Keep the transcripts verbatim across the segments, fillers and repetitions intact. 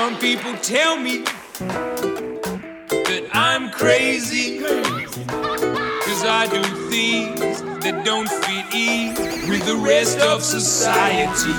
Some people tell me that I'm crazy, cause I do things that don't fit in with the rest of society.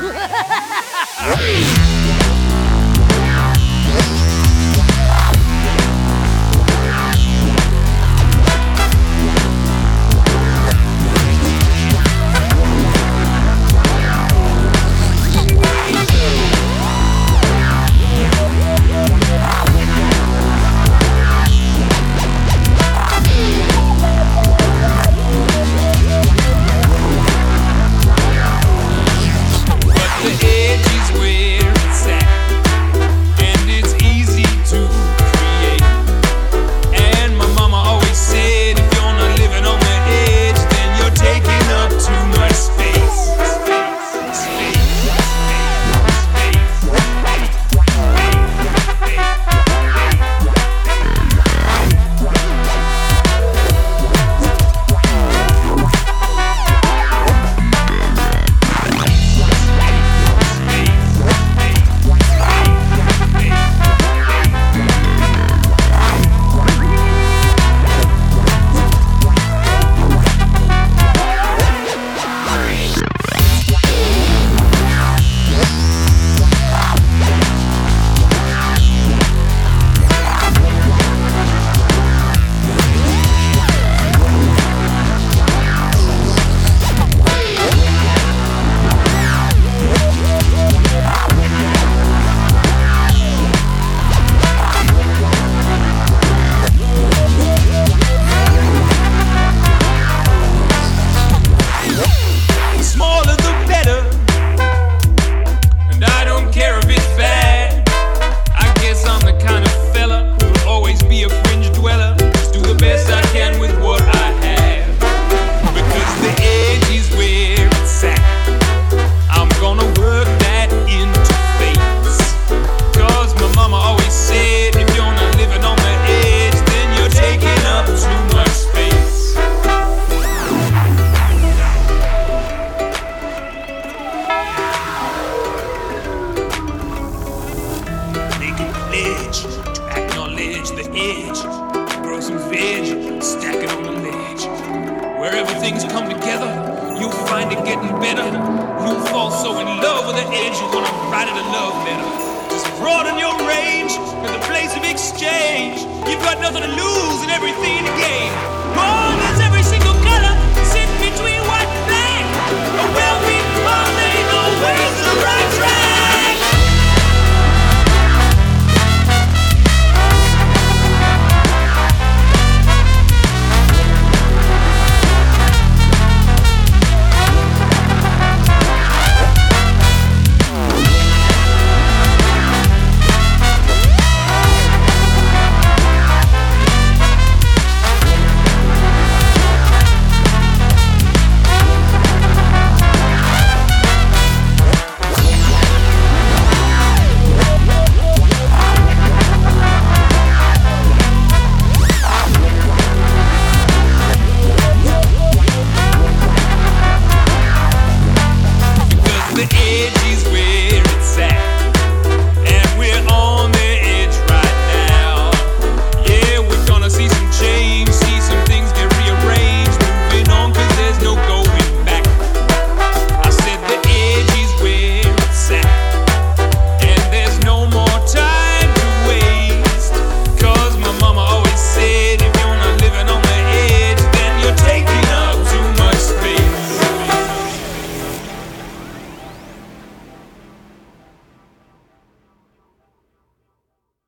Things come together, you'll find it getting better. You'll fall so in love with the edge, you're gonna write it a love letter. Just broaden your range at the place of exchange. You've got nothing to lose and everything to gain. More than